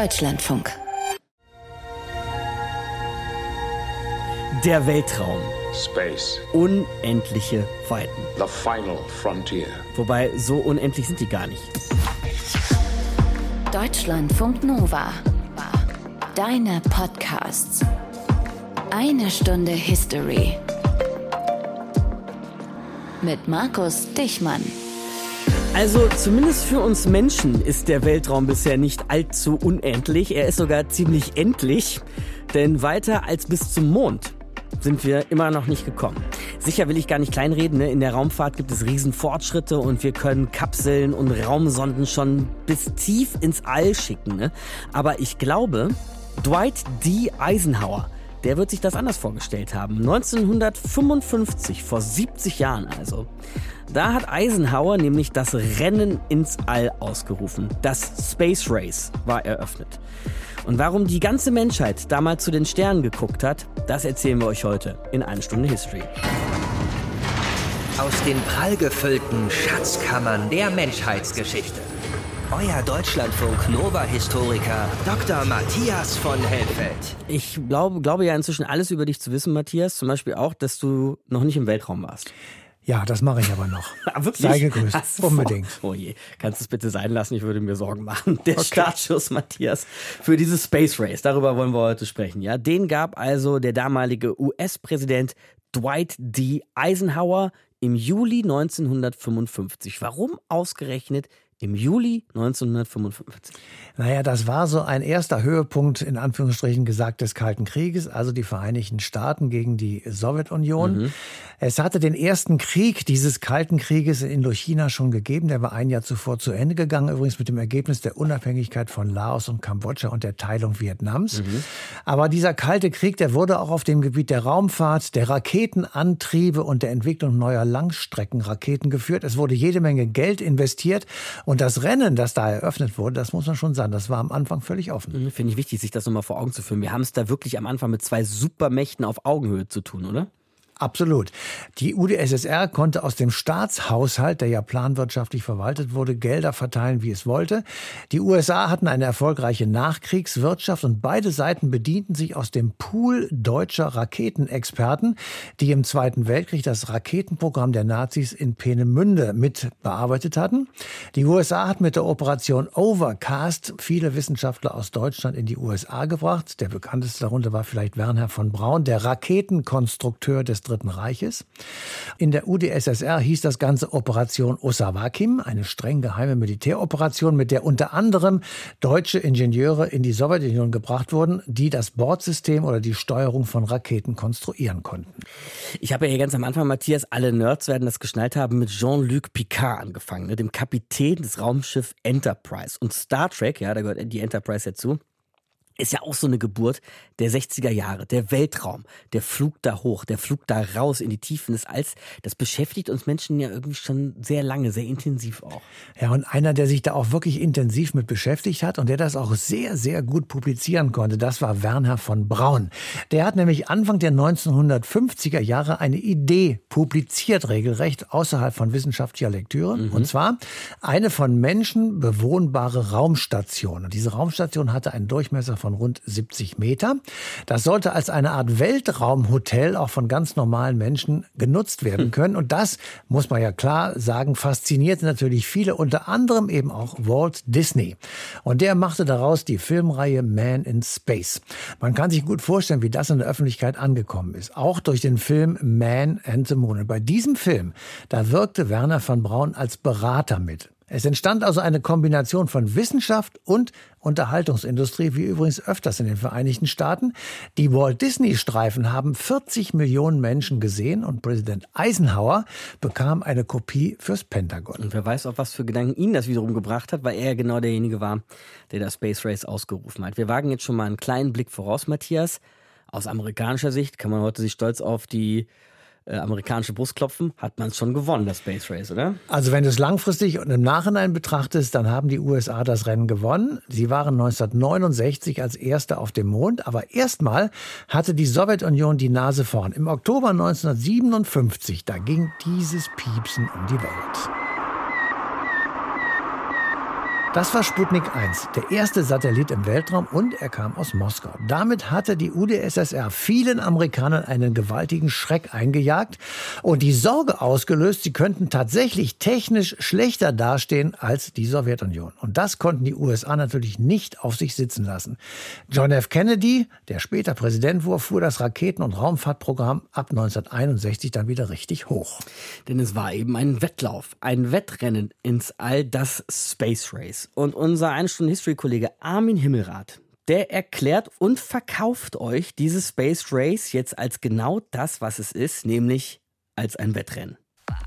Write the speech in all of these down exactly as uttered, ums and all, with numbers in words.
Deutschlandfunk. Der Weltraum. Space. Unendliche Weiten. The final frontier. Wobei, so unendlich sind die gar nicht. Deutschlandfunk Nova. Deine Podcasts. Eine Stunde History. Mit Markus Dichmann. Also zumindest für uns Menschen ist der Weltraum bisher nicht allzu unendlich. Er ist sogar ziemlich endlich, denn weiter als bis zum Mond sind wir immer noch nicht gekommen. Sicher will ich gar nicht kleinreden, ne? In der Raumfahrt gibt es Riesenfortschritte und wir können Kapseln und Raumsonden schon bis tief ins All schicken. Ne? Aber ich glaube, Dwight D. Eisenhower, der wird sich das anders vorgestellt haben. neunzehnhundertfünfundfünfzig, vor siebzig Jahren also. Da hat Eisenhower nämlich das Rennen ins All ausgerufen. Das Space Race war eröffnet. Und warum die ganze Menschheit damals zu den Sternen geguckt hat, das erzählen wir euch heute in einer Stunde History. Aus den prallgefüllten Schatzkammern der Menschheitsgeschichte. Euer Deutschlandfunk-Nova-Historiker Doktor Matthias von Helfeld. Ich glaube, glaube ja inzwischen alles über dich zu wissen, Matthias. Zum Beispiel auch, dass du noch nicht im Weltraum warst. Ja, das mache ich aber noch. Ah, wirklich? Sei gegrüßt. Unbedingt. Oh je, kannst du es bitte sein lassen? Ich würde mir Sorgen machen. Der okay. Startschuss, Matthias, für dieses Space Race. Darüber wollen wir heute sprechen. Ja, den gab also der damalige U S-Präsident Dwight D. Eisenhower im Juli neunzehnhundertfünfundfünfzig. Warum ausgerechnet im Juli neunzehnhundertfünfundfünfzig? Naja, das war so ein erster Höhepunkt, in Anführungsstrichen gesagt, des Kalten Krieges, also die Vereinigten Staaten gegen die Sowjetunion. Mhm. Es hatte den ersten Krieg dieses Kalten Krieges in Indochina schon gegeben. Der war ein Jahr zuvor zu Ende gegangen, übrigens mit dem Ergebnis der Unabhängigkeit von Laos und Kambodscha und der Teilung Vietnams. Mhm. Aber dieser Kalte Krieg, der wurde auch auf dem Gebiet der Raumfahrt, der Raketenantriebe und der Entwicklung neuer Langstreckenraketen geführt. Es wurde jede Menge Geld investiert. Und das Rennen, das da eröffnet wurde, das muss man schon sagen, das war am Anfang völlig offen. Finde ich wichtig, sich das nochmal vor Augen zu führen. Wir haben es da wirklich am Anfang mit zwei Supermächten auf Augenhöhe zu tun, oder? Absolut. Die U d S S R konnte aus dem Staatshaushalt, der ja planwirtschaftlich verwaltet wurde, Gelder verteilen, wie es wollte. Die U S A hatten eine erfolgreiche Nachkriegswirtschaft und beide Seiten bedienten sich aus dem Pool deutscher Raketenexperten, die im Zweiten Weltkrieg das Raketenprogramm der Nazis in Peenemünde mit bearbeitet hatten. Die U S A hat mit der Operation Overcast viele Wissenschaftler aus Deutschland in die U S A gebracht. Der bekannteste darunter war vielleicht Wernher von Braun, der Raketenkonstrukteur des Dritten Reiches. In der U d S S R hieß das Ganze Operation Osawakim, eine streng geheime Militäroperation, mit der unter anderem deutsche Ingenieure in die Sowjetunion gebracht wurden, die das Bordsystem oder die Steuerung von Raketen konstruieren konnten. Ich habe ja hier ganz am Anfang, Matthias, alle Nerds werden das geschnallt haben, mit Jean-Luc Picard angefangen, ne, dem Kapitän des Raumschiffs Enterprise. Und Star Trek, ja, da gehört die Enterprise dazu, ist ja auch so eine Geburt der sechziger Jahre. Der Weltraum, der Flug da hoch, der Flug da raus in die Tiefen des Alls, das beschäftigt uns Menschen ja irgendwie schon sehr lange, sehr intensiv auch. Ja, und einer, der sich da auch wirklich intensiv mit beschäftigt hat und der das auch sehr, sehr gut publizieren konnte, das war Wernher von Braun. Der hat nämlich Anfang der neunzehnhundertfünfziger Jahre eine Idee publiziert, regelrecht außerhalb von wissenschaftlicher Lektüre. Mhm. Und zwar eine von Menschen bewohnbare Raumstation. Und diese Raumstation hatte einen Durchmesser von rund siebzig Meter. Das sollte als eine Art Weltraumhotel auch von ganz normalen Menschen genutzt werden können. Und das, muss man ja klar sagen, faszinierte natürlich viele, unter anderem eben auch Walt Disney. Und der machte daraus die Filmreihe Man in Space. Man kann sich gut vorstellen, wie das in der Öffentlichkeit angekommen ist. Auch durch den Film Man and the Moon. Und bei diesem Film, da wirkte Wernher von Braun als Berater mit. Es entstand also eine Kombination von Wissenschaft und Unterhaltungsindustrie, wie übrigens öfters in den Vereinigten Staaten. Die Walt-Disney-Streifen haben vierzig Millionen Menschen gesehen und Präsident Eisenhower bekam eine Kopie fürs Pentagon. Und wer weiß, auf was für Gedanken ihn das wiederum gebracht hat, weil er ja genau derjenige war, der das Space Race ausgerufen hat. Wir wagen jetzt schon mal einen kleinen Blick voraus, Matthias. Aus amerikanischer Sicht kann man heute sich stolz auf die Äh, amerikanische Brust klopfen, hat man es schon gewonnen, das Space Race, oder? Also wenn du es langfristig und im Nachhinein betrachtest, dann haben die U S A das Rennen gewonnen. Sie waren neunzehnhundertneunundsechzig als Erste auf dem Mond, aber erstmal hatte die Sowjetunion die Nase vorn. Im Oktober neunzehnhundertsiebenundfünfzig, da ging dieses Piepsen um die Welt. Das war Sputnik eins, der erste Satellit im Weltraum, und er kam aus Moskau. Damit hatte die U d S S R vielen Amerikanern einen gewaltigen Schreck eingejagt und die Sorge ausgelöst, sie könnten tatsächlich technisch schlechter dastehen als die Sowjetunion. Und das konnten die U S A natürlich nicht auf sich sitzen lassen. John F. Kennedy, der später Präsident wurde, fuhr das Raketen- und Raumfahrtprogramm ab neunzehnhunderteinundsechzig dann wieder richtig hoch. Denn es war eben ein Wettlauf, ein Wettrennen ins All, das Space Race. Und unser Eine-Stunde-History-Kollege Armin Himmelrath, der erklärt und verkauft euch dieses Space Race jetzt als genau das, was es ist, nämlich als ein Wettrennen.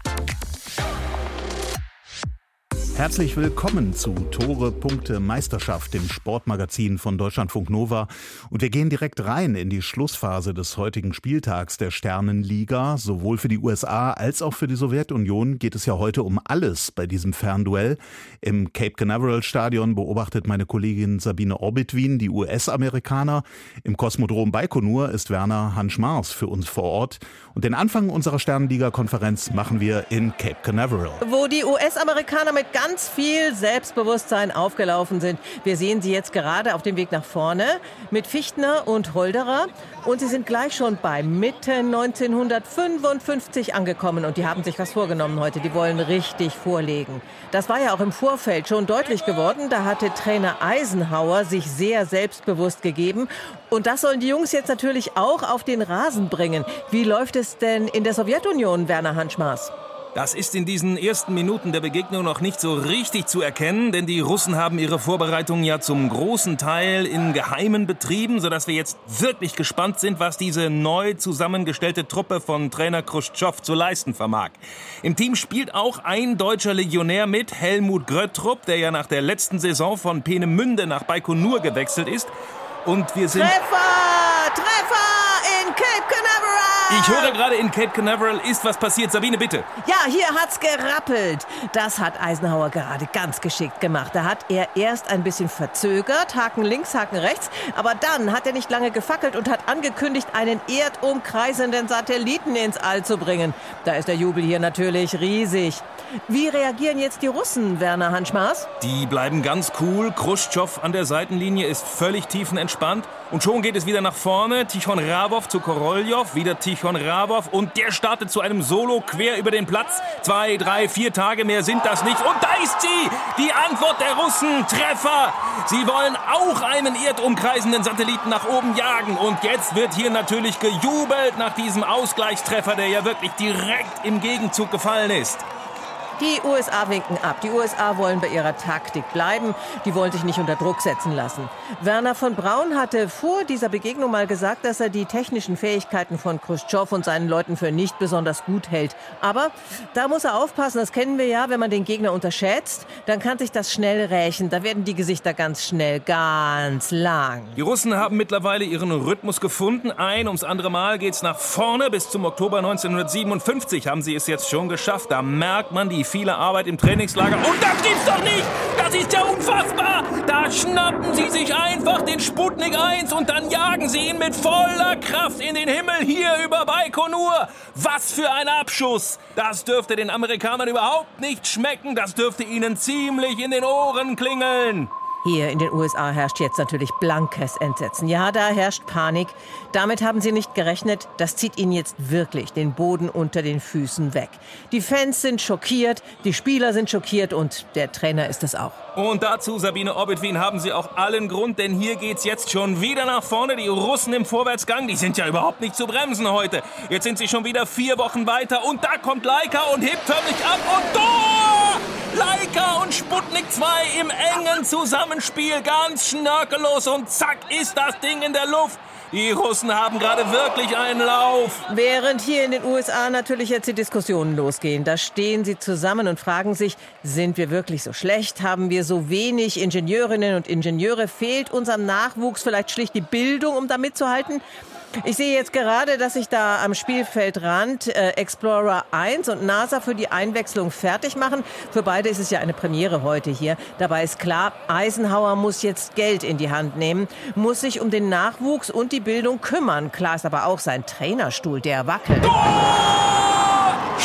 Herzlich willkommen zu Tore, Punkte, Meisterschaft, dem Sportmagazin von Deutschlandfunk Nova. Und wir gehen direkt rein in die Schlussphase des heutigen Spieltags der Sternenliga. Sowohl für die U S A als auch für die Sowjetunion geht es ja heute um alles bei diesem Fernduell. Im Cape Canaveral Stadion beobachtet meine Kollegin Sabine Orbitwien die U S-Amerikaner. Im Kosmodrom Baikonur ist Werner Hanschmars für uns vor Ort. Und den Anfang unserer Sternenliga-Konferenz machen wir in Cape Canaveral, wo die U S-Amerikaner mit ganz viel Selbstbewusstsein aufgelaufen sind. Wir sehen sie jetzt gerade auf dem Weg nach vorne mit Fichtner und Holderer. Und sie sind gleich schon bei Mitte neunzehnhundertfünfundfünfzig angekommen. Und die haben sich was vorgenommen heute. Die wollen richtig vorlegen. Das war ja auch im Vorfeld schon deutlich geworden. Da hatte Trainer Eisenhower sich sehr selbstbewusst gegeben. Und das sollen die Jungs jetzt natürlich auch auf den Rasen bringen. Wie läuft es denn in der Sowjetunion, Werner Hanschmars? Das ist in diesen ersten Minuten der Begegnung noch nicht so richtig zu erkennen, denn die Russen haben ihre Vorbereitungen ja zum großen Teil in Geheimen betrieben, sodass wir jetzt wirklich gespannt sind, was diese neu zusammengestellte Truppe von Trainer Chruschtschow zu leisten vermag. Im Team spielt auch ein deutscher Legionär mit, Helmut Gröttrup, der ja nach der letzten Saison von Peenemünde nach Baikonur gewechselt ist. Und wir sind... Treffer! Treffer in Cape Canaveral! Ich höre gerade, in Cape Canaveral ist was passiert. Sabine, bitte. Ja, hier hat's gerappelt. Das hat Eisenhower gerade ganz geschickt gemacht. Da hat er erst ein bisschen verzögert, Haken links, Haken rechts. Aber dann hat er nicht lange gefackelt und hat angekündigt, einen erdumkreisenden Satelliten ins All zu bringen. Da ist der Jubel hier natürlich riesig. Wie reagieren jetzt die Russen, Werner Hanschmars? Die bleiben ganz cool. Chruschtschow an der Seitenlinie ist völlig tiefenentspannt. Und schon geht es wieder nach vorne. Tichon Rabov zu Koroljov, wieder Tichon Rabov. Und der startet zu einem Solo quer über den Platz. Zwei, drei, vier Tage mehr sind das nicht. Und da ist sie! Die Antwort der Russen. Treffer! Sie wollen auch einen erdumkreisenden Satelliten nach oben jagen. Und jetzt wird hier natürlich gejubelt nach diesem Ausgleichstreffer, der ja wirklich direkt im Gegenzug gefallen ist. Die U S A winken ab. Die U S A wollen bei ihrer Taktik bleiben. Die wollen sich nicht unter Druck setzen lassen. Werner von Braun hatte vor dieser Begegnung mal gesagt, dass er die technischen Fähigkeiten von Chruschtschow und seinen Leuten für nicht besonders gut hält. Aber da muss er aufpassen, das kennen wir ja, wenn man den Gegner unterschätzt, dann kann sich das schnell rächen. Da werden die Gesichter ganz schnell ganz lang. Die Russen haben mittlerweile ihren Rhythmus gefunden. Ein ums andere Mal geht's nach vorne. Bis zum Oktober neunzehnhundertsiebenundfünfzig haben sie es jetzt schon geschafft. Da merkt man die viele Arbeit im Trainingslager. Und das gibt's doch nicht! Das ist ja unfassbar! Da schnappen sie sich einfach den Sputnik eins und dann jagen sie ihn mit voller Kraft in den Himmel hier über Baikonur. Was für ein Abschuss! Das dürfte den Amerikanern überhaupt nicht schmecken. Das dürfte ihnen ziemlich in den Ohren klingeln. Hier in den U S A herrscht jetzt natürlich blankes Entsetzen. Ja, da herrscht Panik. Damit haben sie nicht gerechnet. Das zieht ihnen jetzt wirklich den Boden unter den Füßen weg. Die Fans sind schockiert, die Spieler sind schockiert und der Trainer ist es auch. Und dazu, Sabine Orbitwien, haben sie auch allen Grund, denn hier geht's jetzt schon wieder nach vorne. Die Russen im Vorwärtsgang, die sind ja überhaupt nicht zu bremsen heute. Jetzt sind sie schon wieder vier Wochen weiter und da kommt Laika und hebt förmlich ab und Tor! Laika und Sputnik zwei im engen Zusammenspiel, ganz schnörkellos und zack ist das Ding in der Luft. Die Russen haben gerade wirklich einen Lauf. Während hier in den U S A natürlich jetzt die Diskussionen losgehen. Da stehen sie zusammen und fragen sich, sind wir wirklich so schlecht? Haben wir so wenig Ingenieurinnen und Ingenieure? Fehlt unserem Nachwuchs vielleicht schlicht die Bildung, um da mitzuhalten? Ich sehe jetzt gerade, dass sich da am Spielfeldrand äh, Explorer eins und NASA für die Einwechslung fertig machen. Für beide ist es ja eine Premiere heute hier. Dabei ist klar, Eisenhower muss jetzt Geld in die Hand nehmen, muss sich um den Nachwuchs und die Bildung kümmern. Klar ist aber auch sein Trainerstuhl, der wackelt. Tor!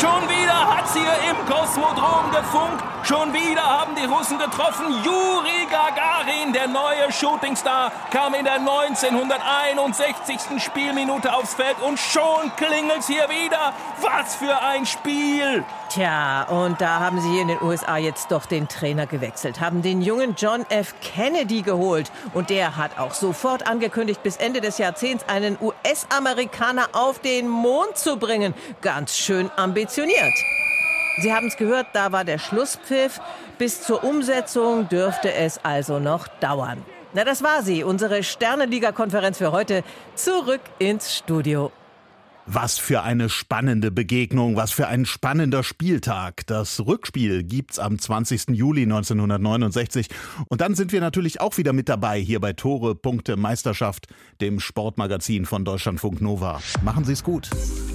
schon wieder hat's hier im Kosmodrom gefunkt. Schon wieder haben die Russen getroffen. Juri Gagarin, der neue Shootingstar, kam in der neunzehnhunderteinundsechzigsten Spielminute aufs Feld und schon klingelt's hier wieder. Was für ein Spiel! Tja, und da haben sie hier in den U S A jetzt doch den Trainer gewechselt, haben den jungen John F. Kennedy geholt. Und der hat auch sofort angekündigt, bis Ende des Jahrzehnts einen U S-Amerikaner auf den Mond zu bringen. Ganz schön ambitioniert. Sie haben es gehört, da war der Schlusspfiff. Bis zur Umsetzung dürfte es also noch dauern. Na, das war sie, unsere Sternenliga-Konferenz für heute. Zurück ins Studio. Was für eine spannende Begegnung, was für ein spannender Spieltag. Das Rückspiel gibt's am zwanzigsten Juli neunzehnhundertneunundsechzig. Und dann sind wir natürlich auch wieder mit dabei hier bei Tore, Punkte, Meisterschaft, dem Sportmagazin von Deutschlandfunk Nova. Machen Sie's gut.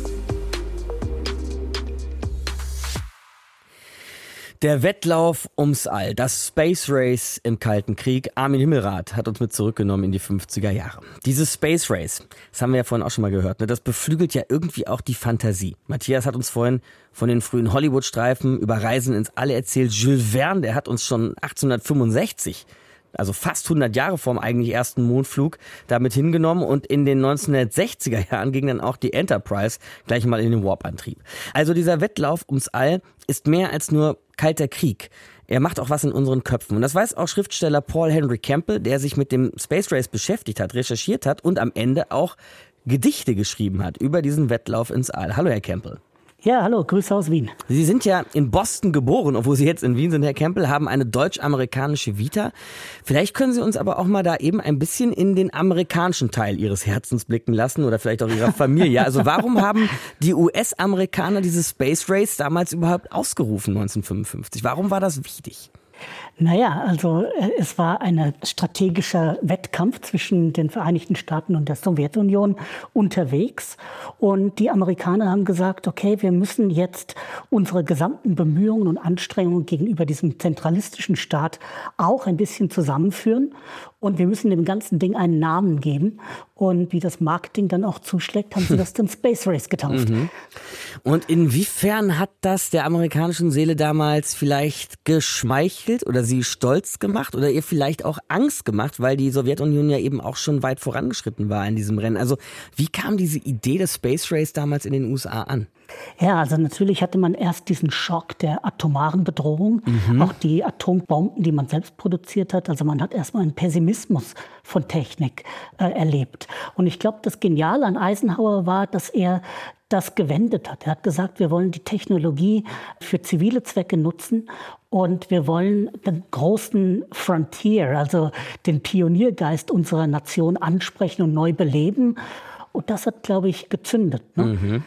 Der Wettlauf ums All, das Space Race im Kalten Krieg. Armin Himmelrath hat uns mit zurückgenommen in die fünfziger Jahre. Dieses Space Race, das haben wir ja vorhin auch schon mal gehört, ne? Das beflügelt ja irgendwie auch die Fantasie. Matthias hat uns vorhin von den frühen Hollywood-Streifen über Reisen ins All erzählt. Jules Verne, der hat uns schon achtzehnhundertfünfundsechzig, also fast hundert Jahre vor dem eigentlich ersten Mondflug, damit hingenommen. Und in den neunzehnhundertsechziger Jahren ging dann auch die Enterprise gleich mal in den Warp-Antrieb. Also dieser Wettlauf ums All ist mehr als nur kalter Krieg. Er macht auch was in unseren Köpfen. Und das weiß auch Schriftsteller Paul Henry Campbell, der sich mit dem Space Race beschäftigt hat, recherchiert hat und am Ende auch Gedichte geschrieben hat über diesen Wettlauf ins All. Hallo, Herr Campbell. Ja, hallo, Grüße aus Wien. Sie sind ja in Boston geboren, obwohl Sie jetzt in Wien sind, Herr Campbell, haben eine deutsch-amerikanische Vita. Vielleicht können Sie uns aber auch mal da eben ein bisschen in den amerikanischen Teil Ihres Herzens blicken lassen oder vielleicht auch Ihrer Familie. Also warum haben die U S-Amerikaner dieses Space Race damals überhaupt ausgerufen, neunzehnhundertfünfundfünfzig? Warum war das wichtig? Naja, also es war ein strategischer Wettkampf zwischen den Vereinigten Staaten und der Sowjetunion unterwegs. Und die Amerikaner haben gesagt, okay, wir müssen jetzt unsere gesamten Bemühungen und Anstrengungen gegenüber diesem zentralistischen Staat auch ein bisschen zusammenführen. Und wir müssen dem ganzen Ding einen Namen geben. Und wie das Marketing dann auch zuschlägt, haben sie das dann Space Race getauft. Mhm. Und inwiefern hat das der amerikanischen Seele damals vielleicht geschmeichelt oder sie stolz gemacht oder ihr vielleicht auch Angst gemacht, weil die Sowjetunion ja eben auch schon weit vorangeschritten war in diesem Rennen? Also wie kam diese Idee des Space Race damals in den U S A an? Ja, also natürlich hatte man erst diesen Schock der atomaren Bedrohung, mhm. auch die Atombomben, die man selbst produziert hat. Also man hat erstmal einen Pessimismus von Technik äh, erlebt. Und ich glaube, das Geniale an Eisenhower war, dass er das gewendet hat. Er hat gesagt, wir wollen die Technologie für zivile Zwecke nutzen und wir wollen den großen Frontier, also den Pioniergeist unserer Nation ansprechen und neu beleben. Und das hat, glaube ich, gezündet. Ne? Mhm.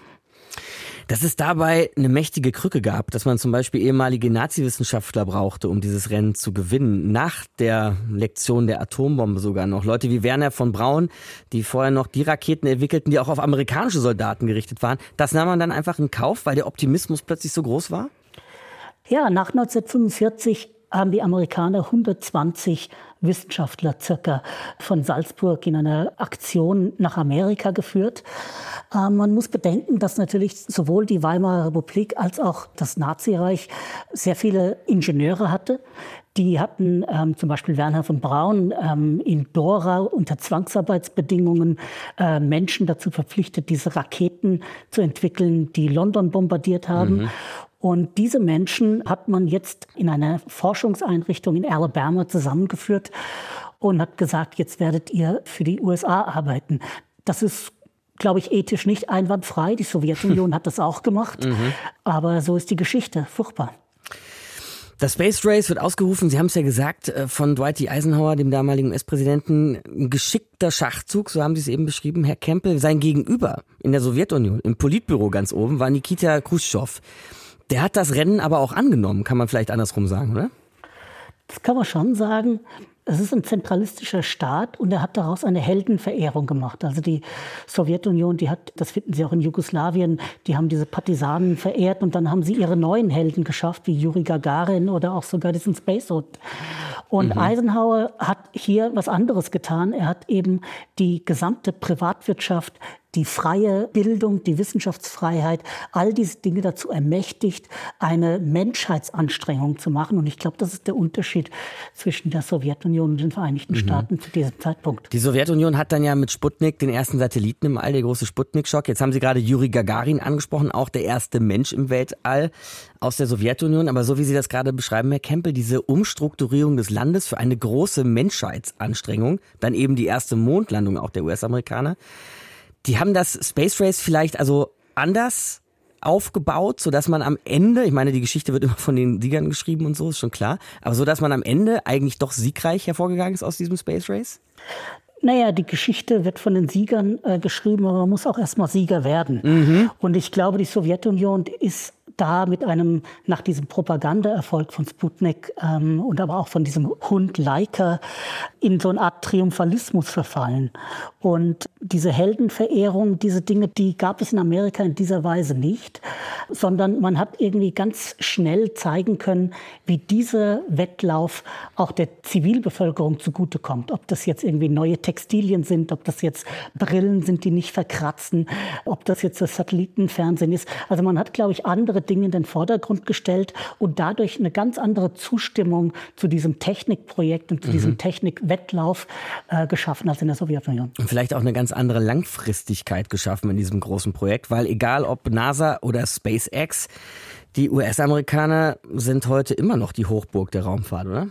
Dass es dabei eine mächtige Krücke gab, dass man zum Beispiel ehemalige Nazi-Wissenschaftler brauchte, um dieses Rennen zu gewinnen. Nach der Lektion der Atombombe sogar noch. Leute wie Wernher von Braun, die vorher noch die Raketen entwickelten, die auch auf amerikanische Soldaten gerichtet waren. Das nahm man dann einfach in Kauf, weil der Optimismus plötzlich so groß war? Ja, nach neunzehnhundertfünfundvierzig haben die Amerikaner hundertzwanzig Wissenschaftler circa von Salzburg in einer Aktion nach Amerika geführt. Äh, man muss bedenken, dass natürlich sowohl die Weimarer Republik als auch das Nazireich sehr viele Ingenieure hatte. Die hatten ähm, zum Beispiel Wernher von Braun ähm, in Dora unter Zwangsarbeitsbedingungen äh, Menschen dazu verpflichtet, diese Raketen zu entwickeln, die London bombardiert haben. Mhm. Und diese Menschen hat man jetzt in einer Forschungseinrichtung in Alabama zusammengeführt und hat gesagt, jetzt werdet ihr für die U S A arbeiten. Das ist, glaube ich, ethisch nicht einwandfrei. Die Sowjetunion hat das auch gemacht. Mhm. Aber so ist die Geschichte. Furchtbar. Das Space Race wird ausgerufen, Sie haben es ja gesagt, von Dwight D. Eisenhower, dem damaligen U S-Präsidenten. Ein geschickter Schachzug, so haben Sie es eben beschrieben, Herr Campbell. Sein Gegenüber in der Sowjetunion, im Politbüro ganz oben, war Nikita Khrushchev. Der hat das Rennen aber auch angenommen, kann man vielleicht andersrum sagen, oder? Das kann man schon sagen. Es ist ein zentralistischer Staat und er hat daraus eine Heldenverehrung gemacht. Also die Sowjetunion, die hat, das finden Sie auch in Jugoslawien, die haben diese Partisanen verehrt und dann haben sie ihre neuen Helden geschafft, wie Juri Gagarin oder auch sogar diesen Spacesuit. Und mhm. Eisenhower hat hier was anderes getan. Er hat eben die gesamte Privatwirtschaft die freie Bildung, die Wissenschaftsfreiheit, all diese Dinge dazu ermächtigt, eine Menschheitsanstrengung zu machen. Und ich glaube, das ist der Unterschied zwischen der Sowjetunion und den Vereinigten mhm. Staaten zu diesem Zeitpunkt. Die Sowjetunion hat dann ja mit Sputnik den ersten Satelliten im All, der große Sputnik-Schock. Jetzt haben Sie gerade Juri Gagarin angesprochen, auch der erste Mensch im Weltall aus der Sowjetunion. Aber so wie Sie das gerade beschreiben, Herr Kempel, diese Umstrukturierung des Landes für eine große Menschheitsanstrengung, dann eben die erste Mondlandung auch der U S-Amerikaner, die haben das Space Race vielleicht also anders aufgebaut, sodass man am Ende, ich meine, die Geschichte wird immer von den Siegern geschrieben und so, ist schon klar, aber so, dass man am Ende eigentlich doch siegreich hervorgegangen ist aus diesem Space Race? Naja, die Geschichte wird von den Siegern äh, geschrieben, aber man muss auch erstmal Sieger werden. Mhm. Und ich glaube, die Sowjetunion ist da mit einem, nach diesem Propagandaerfolg von Sputnik ähm, und aber auch von diesem Hund Laika in so eine Art Triumphalismus verfallen. Und diese Heldenverehrung, diese Dinge, die gab es in Amerika in dieser Weise nicht, sondern man hat irgendwie ganz schnell zeigen können, wie dieser Wettlauf auch der Zivilbevölkerung zugutekommt. Ob das jetzt irgendwie neue Textilien sind, ob das jetzt Brillen sind, die nicht verkratzen, ob das jetzt das Satellitenfernsehen ist. Also man hat, glaube ich, andere Dinge in den Vordergrund gestellt und dadurch eine ganz andere Zustimmung zu diesem Technikprojekt und zu mhm. diesem Technikwettlauf äh, geschaffen als in der Sowjetunion. Und vielleicht auch eine ganz andere Langfristigkeit geschaffen in diesem großen Projekt, weil egal ob NASA oder SpaceX, die U S-Amerikaner sind heute immer noch die Hochburg der Raumfahrt, oder?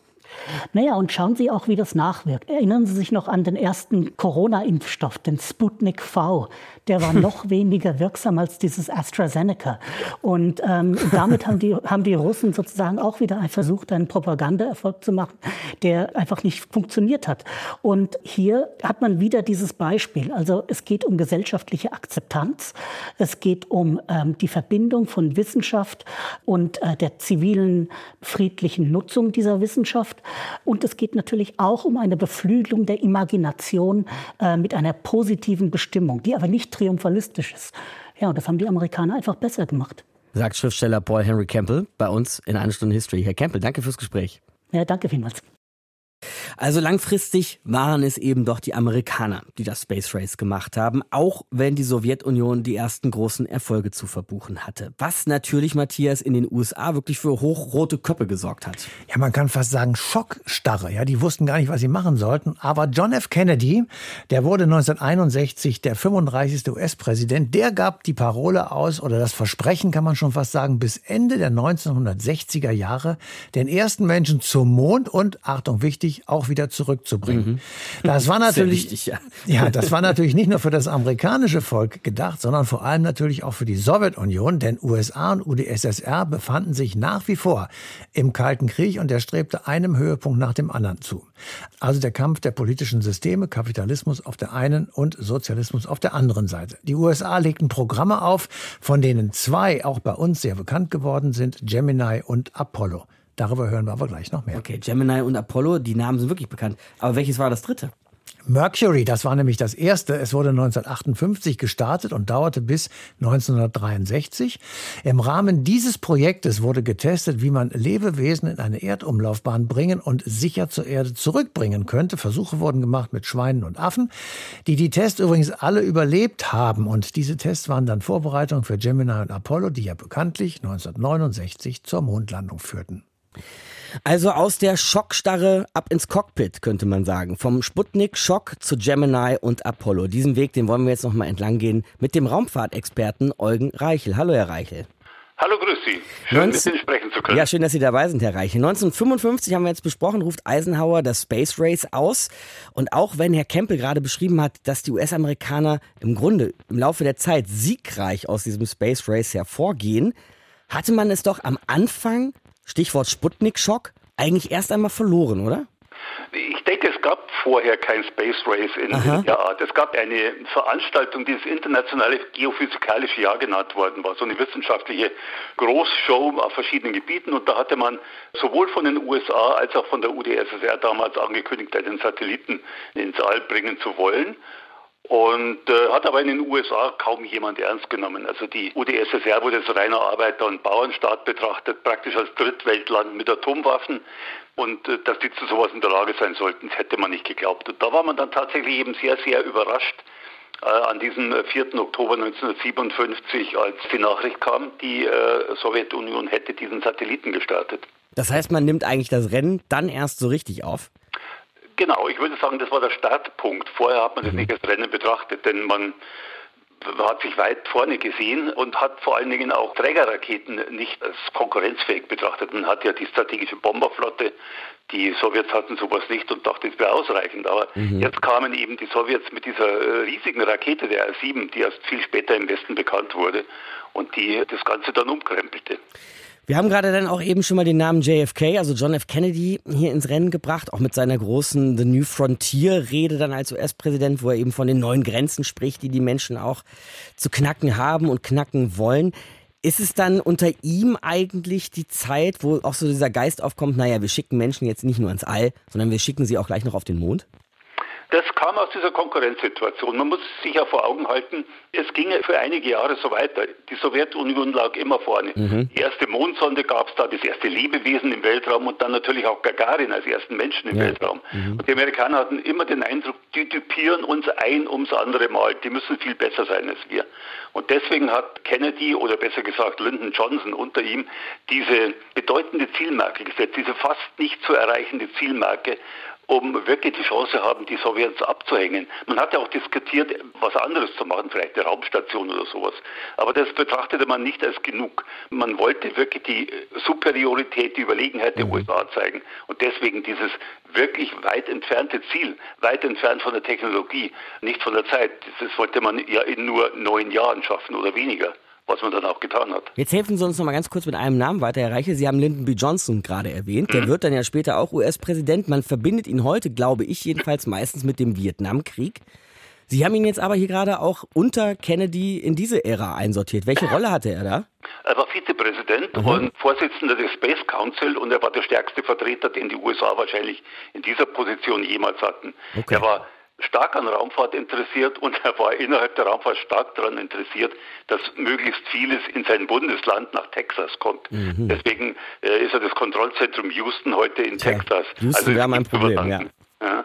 Naja, und schauen Sie auch, wie das nachwirkt. Erinnern Sie sich noch an den ersten Corona-Impfstoff, den Sputnik V. Der war noch weniger wirksam als dieses AstraZeneca. Und ähm, damit haben die, haben die Russen sozusagen auch wieder versucht, einen Propagandaerfolg zu machen, der einfach nicht funktioniert hat. Und hier hat man wieder dieses Beispiel. Also es geht um gesellschaftliche Akzeptanz. Es geht um ähm, die Verbindung von Wissenschaft und äh, der zivilen, friedlichen Nutzung dieser Wissenschaft. Und es geht natürlich auch um eine Beflügelung der Imagination äh, mit einer positiven Bestimmung, die aber nicht triumphalistisch ist. Ja, und das haben die Amerikaner einfach besser gemacht. Sagt Schriftsteller Paul Henry Campbell bei uns in Eine Stunde History. Herr Campbell, danke fürs Gespräch. Ja, danke vielmals. Also langfristig waren es eben doch die Amerikaner, die das Space Race gemacht haben, auch wenn die Sowjetunion die ersten großen Erfolge zu verbuchen hatte. Was natürlich, Matthias, in den U S A wirklich für hochrote Köpfe gesorgt hat. Ja, man kann fast sagen Schockstarre. Ja, die wussten gar nicht, was sie machen sollten. Aber John F. Kennedy, der wurde neunzehnhunderteinundsechzig der fünfunddreißigste U S-Präsident, der gab die Parole aus, oder das Versprechen kann man schon fast sagen, bis Ende der neunzehnhundertsechziger Jahre den ersten Menschen zum Mond und, Achtung, wichtig, auch wieder zurückzubringen. Mhm. Das war natürlich, wichtig, ja. ja, das war natürlich nicht nur für das amerikanische Volk gedacht, sondern vor allem natürlich auch für die Sowjetunion, denn U S A und U d S S R befanden sich nach wie vor im Kalten Krieg und der strebte einem Höhepunkt nach dem anderen zu. Also der Kampf der politischen Systeme, Kapitalismus auf der einen und Sozialismus auf der anderen Seite. Die U S A legten Programme auf, von denen zwei auch bei uns sehr bekannt geworden sind, Gemini und Apollo. Darüber hören wir aber gleich noch mehr. Okay, Gemini und Apollo, die Namen sind wirklich bekannt. Aber welches war das dritte? Mercury, das war nämlich das erste. Es wurde neunzehnhundertachtundfünfzig gestartet und dauerte bis neunzehnhundertdreiundsechzig. Im Rahmen dieses Projektes wurde getestet, wie man Lebewesen in eine Erdumlaufbahn bringen und sicher zur Erde zurückbringen könnte. Versuche wurden gemacht mit Schweinen und Affen, die die Tests übrigens alle überlebt haben. Und diese Tests waren dann Vorbereitung für Gemini und Apollo, die ja bekanntlich neunzehnhundertneunundsechzig zur Mondlandung führten. Also aus der Schockstarre ab ins Cockpit, könnte man sagen. Vom Sputnik-Schock zu Gemini und Apollo. Diesen Weg, den wollen wir jetzt noch mal entlang gehen mit dem Raumfahrtexperten Eugen Reichel. Hallo, Herr Reichel. Hallo, grüß Sie. Schön, neunzehn mit Ihnen sprechen zu können. Ja, schön, dass Sie dabei sind, Herr Reichel. neunzehnhundertfünfundfünfzig haben wir jetzt besprochen, ruft Eisenhower das Space Race aus. Und auch wenn Herr Campbell gerade beschrieben hat, dass die U S-Amerikaner im Grunde im Laufe der Zeit siegreich aus diesem Space Race hervorgehen, hatte man es doch am Anfang, Stichwort Sputnik-Schock, eigentlich erst einmal verloren, oder? Ich denke, es gab vorher kein Space Race in Aha. der Art. Es gab eine Veranstaltung, die das internationale geophysikalische Jahr genannt worden war, so eine wissenschaftliche Großshow auf verschiedenen Gebieten. Und da hatte man sowohl von den U S A als auch von der U d S S R damals angekündigt, einen Satelliten ins All bringen zu wollen. Und äh, hat aber in den U S A kaum jemand ernst genommen. Also die U d S S R wurde als reiner Arbeiter- und Bauernstaat betrachtet, praktisch als Drittweltland mit Atomwaffen. Und äh, dass die zu sowas in der Lage sein sollten, das hätte man nicht geglaubt. Und da war man dann tatsächlich eben sehr, sehr überrascht, äh, an diesem vierten Oktober neunzehnhundertsiebenundfünfzig, als die Nachricht kam, die äh, Sowjetunion hätte diesen Satelliten gestartet. Das heißt, man nimmt eigentlich das Rennen dann erst so richtig auf? Genau, ich würde sagen, das war der Startpunkt. Vorher hat man das mhm. nicht als Rennen betrachtet, denn man hat sich weit vorne gesehen und hat vor allen Dingen auch Trägerraketen nicht als konkurrenzfähig betrachtet. Man hat ja die strategische Bomberflotte, die Sowjets hatten sowas nicht und dachte, das wäre ausreichend. Aber mhm. jetzt kamen eben die Sowjets mit dieser riesigen Rakete, der R sieben, die erst viel später im Westen bekannt wurde und die das Ganze dann umkrempelte. Wir haben gerade dann auch eben schon mal den Namen J F K, also John F. Kennedy, hier ins Rennen gebracht, auch mit seiner großen The New Frontier-Rede dann als U S-Präsident, wo er eben von den neuen Grenzen spricht, die die Menschen auch zu knacken haben und knacken wollen. Ist es dann unter ihm eigentlich die Zeit, wo auch so dieser Geist aufkommt, naja, wir schicken Menschen jetzt nicht nur ins All, sondern wir schicken sie auch gleich noch auf den Mond? Das kam aus dieser Konkurrenzsituation. Man muss sich ja vor Augen halten, es ging für einige Jahre so weiter. Die Sowjetunion lag immer vorne. Mhm. Die erste Mondsonde gab es da, das erste Lebewesen im Weltraum und dann natürlich auch Gagarin als ersten Menschen im ja. Weltraum. Mhm. Und die Amerikaner hatten immer den Eindruck, die typieren uns ein ums andere Mal. Die müssen viel besser sein als wir. Und deswegen hat Kennedy oder besser gesagt Lyndon Johnson unter ihm diese bedeutende Zielmarke gesetzt, diese fast nicht zu erreichende Zielmarke, um wirklich die Chance haben, die Sowjets abzuhängen. Man hat ja auch diskutiert, was anderes zu machen, vielleicht eine Raumstation oder sowas. Aber das betrachtete man nicht als genug. Man wollte wirklich die Superiorität, die Überlegenheit der U S A zeigen. Und deswegen dieses wirklich weit entfernte Ziel, weit entfernt von der Technologie, nicht von der Zeit. Das wollte man ja in nur neun Jahren schaffen oder weniger, was man dann auch getan hat. Jetzt helfen Sie uns noch mal ganz kurz mit einem Namen weiter, Herr Reichel. Sie haben Lyndon B. Johnson gerade erwähnt. Der mhm. wird dann ja später auch U S-Präsident. Man verbindet ihn heute, glaube ich jedenfalls, meistens mit dem Vietnamkrieg. Sie haben ihn jetzt aber hier gerade auch unter Kennedy in diese Ära einsortiert. Welche Rolle hatte er da? Er war Vizepräsident mhm. und Vorsitzender des Space Council und er war der stärkste Vertreter, den die U S A wahrscheinlich in dieser Position jemals hatten. Okay. Er war stark an Raumfahrt interessiert und er war innerhalb der Raumfahrt stark daran interessiert, dass möglichst vieles in sein Bundesland nach Texas kommt. Mhm. Deswegen äh, ist er das Kontrollzentrum Houston heute in Tja, Texas. Houston also wäre mein Problem, ja. ja.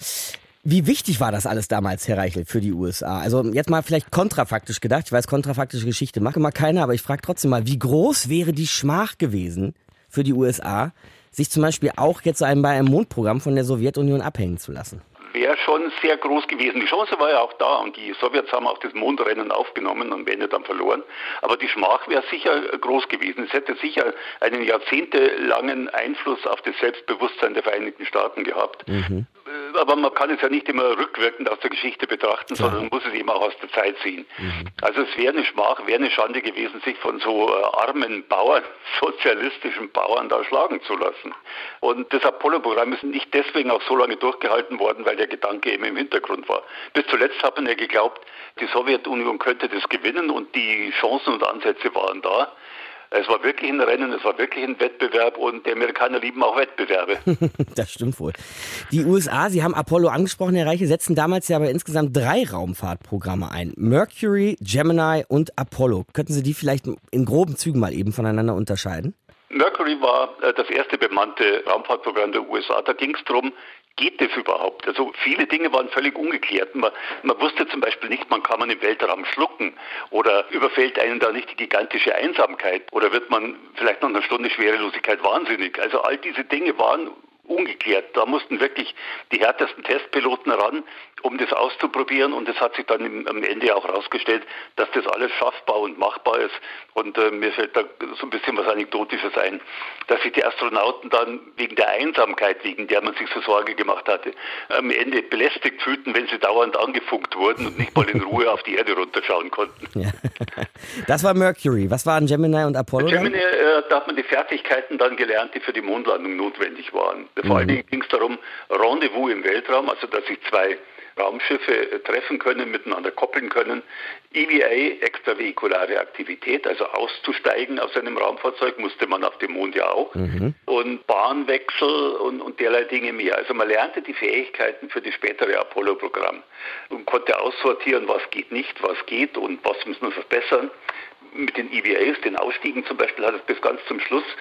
Wie wichtig war das alles damals, Herr Reichel, für die U S A? Also jetzt mal vielleicht kontrafaktisch gedacht. Ich weiß, kontrafaktische Geschichte macht immer keiner, aber ich frage trotzdem mal, wie groß wäre die Schmach gewesen für die U S A, sich zum Beispiel auch jetzt bei einem Mondprogramm von der Sowjetunion abhängen zu lassen? Wäre schon sehr groß gewesen. Die Chance war ja auch da und die Sowjets haben auch das Mondrennen aufgenommen und am Ende dann verloren. Aber die Schmach wäre sicher groß gewesen. Es hätte sicher einen jahrzehntelangen Einfluss auf das Selbstbewusstsein der Vereinigten Staaten gehabt. Mhm. Aber man kann es ja nicht immer rückwirkend aus der Geschichte betrachten, Klar. sondern man muss es eben auch aus der Zeit sehen. Mhm. Also es wäre eine Schmach, wäre eine Schande gewesen, sich von so äh, armen Bauern, sozialistischen Bauern da schlagen zu lassen. Und das Apollo-Programm ist nicht deswegen auch so lange durchgehalten worden, weil der Gedanke eben im Hintergrund war. Bis zuletzt hat man ja geglaubt, die Sowjetunion könnte das gewinnen und die Chancen und Ansätze waren da. Es war wirklich ein Rennen, es war wirklich ein Wettbewerb und die Amerikaner lieben auch Wettbewerbe. Das stimmt wohl. Die U S A, Sie haben Apollo angesprochen, Herr Reiche, setzen damals ja aber insgesamt drei Raumfahrtprogramme ein. Mercury, Gemini und Apollo. Könnten Sie die vielleicht in groben Zügen mal eben voneinander unterscheiden? Mercury war das erste bemannte Raumfahrtprogramm der U S A. Da ging es darum, geht das überhaupt? Also viele Dinge waren völlig ungeklärt. Man, man wusste zum Beispiel nicht, man kann man im Weltraum schlucken oder überfällt einen da nicht die gigantische Einsamkeit oder wird man vielleicht nach einer Stunde Schwerelosigkeit wahnsinnig. Also all diese Dinge waren ungeklärt. Da mussten wirklich die härtesten Testpiloten ran, um das auszuprobieren und es hat sich dann im, am Ende auch herausgestellt, dass das alles schaffbar und machbar ist und äh, mir fällt da so ein bisschen was Anekdotisches ein, dass sich die Astronauten dann wegen der Einsamkeit, wegen der man sich so Sorge gemacht hatte, am Ende belästigt fühlten, wenn sie dauernd angefunkt wurden und nicht mal in Ruhe auf die Erde runterschauen konnten. Ja. Das war Mercury. Was waren Gemini und Apollo? Gemini, äh, da hat man die Fertigkeiten dann gelernt, die für die Mondlandung notwendig waren. Vor mhm. allen Dingen ging es darum, Rendezvous im Weltraum, also dass sich zwei Raumschiffe treffen können, miteinander koppeln können. E V A, extravehikulare Aktivität, also auszusteigen aus einem Raumfahrzeug, musste man auf dem Mond ja auch. Mhm. Und Bahnwechsel und, und derlei Dinge mehr. Also man lernte die Fähigkeiten für das spätere Apollo-Programm und konnte aussortieren, was geht nicht, was geht und was müssen wir verbessern. Mit den E V As, den Ausstiegen zum Beispiel, hat es bis ganz zum Schluss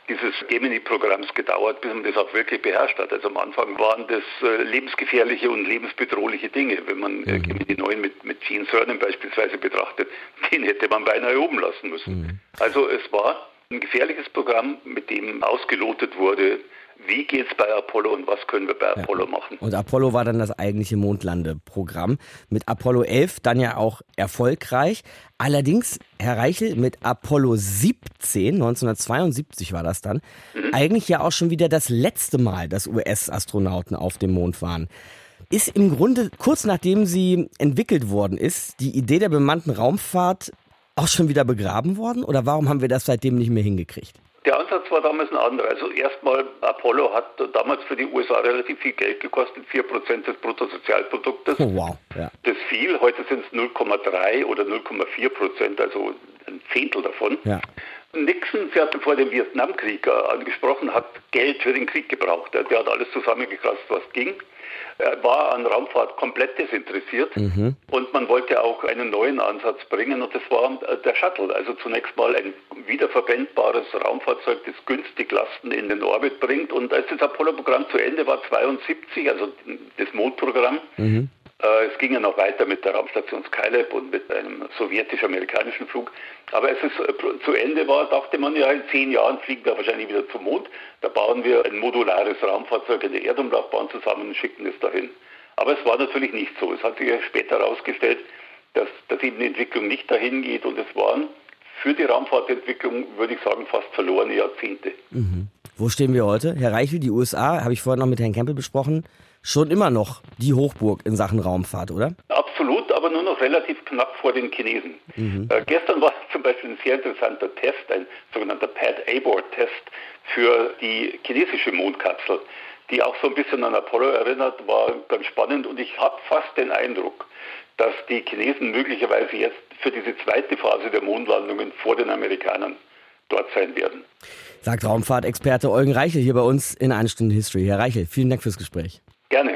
dieses Gemini-Programms gedauert, bis man das auch wirklich beherrscht hat. Also am Anfang waren das äh, lebensgefährliche und lebensbedrohliche Dinge. Wenn man mhm. äh, Gemini neun mit, mit Gene Cernan beispielsweise betrachtet, den hätte man beinahe oben lassen müssen. Mhm. Also es war ein gefährliches Programm, mit dem ausgelotet wurde, wie geht's bei Apollo und was können wir bei Apollo ja. machen. Und Apollo war dann das eigentliche Mondlandeprogramm. Mit Apollo elf dann ja auch erfolgreich. Allerdings, Herr Reichel, mit Apollo siebzehn, neunzehnhundertzweiundsiebzig war das dann, mhm. eigentlich ja auch schon wieder das letzte Mal, dass U S-Astronauten auf dem Mond waren. Ist im Grunde, kurz nachdem sie entwickelt worden ist, die Idee der bemannten Raumfahrt auch schon wieder begraben worden? Oder warum haben wir das seitdem nicht mehr hingekriegt? Der Ansatz war damals ein anderer. Also erstmal, Apollo hat damals für die U S A relativ viel Geld gekostet, vier Prozent des Bruttosozialproduktes. Oh, wow. Ja. Das viel, heute sind es null Komma drei oder null Komma vier Prozent, also ein Zehntel davon. Ja. Nixon, Sie hatten vor dem Vietnamkrieg angesprochen, hat Geld für den Krieg gebraucht. Der hat alles zusammengekratzt, was ging. Er war an Raumfahrt komplett desinteressiert mhm. und man wollte auch einen neuen Ansatz bringen und das war der Shuttle. Also zunächst mal ein wiederverwendbares Raumfahrzeug, das günstig Lasten in den Orbit bringt. Und als das Apollo-Programm zu Ende war, zweiundsiebzig, also das Mondprogramm, mhm. äh, es ging ja noch weiter mit der Raumstation Skylab und mit einem sowjetisch-amerikanischen Flug. Aber als es äh, zu Ende war, dachte man, ja, in zehn Jahren fliegen wir wahrscheinlich wieder zum Mond. Da bauen wir ein modulares Raumfahrzeug in der Erdumlaufbahn zusammen und schicken es dahin. Aber es war natürlich nicht so. Es hat sich ja später herausgestellt, dass, dass eben die Entwicklung nicht dahin geht. Und es waren für die Raumfahrtentwicklung, würde ich sagen, fast verlorene Jahrzehnte. Mhm. Wo stehen wir heute? Herr Reichel, die U S A, habe ich vorhin noch mit Herrn Campbell besprochen, schon immer noch die Hochburg in Sachen Raumfahrt, oder? Absolut, aber nur noch relativ knapp vor den Chinesen. Mhm. Äh, gestern war zum Beispiel ein sehr interessanter Test, ein sogenannter Pad-Abort-Test für die chinesische Mondkapsel, die auch so ein bisschen an Apollo erinnert, war ganz spannend und ich habe fast den Eindruck, dass die Chinesen möglicherweise jetzt für diese zweite Phase der Mondlandungen vor den Amerikanern dort sein werden. Sagt Raumfahrtexperte Eugen Reichel hier bei uns in Eine Stunde History. Herr Reichel, vielen Dank fürs Gespräch. Gerne.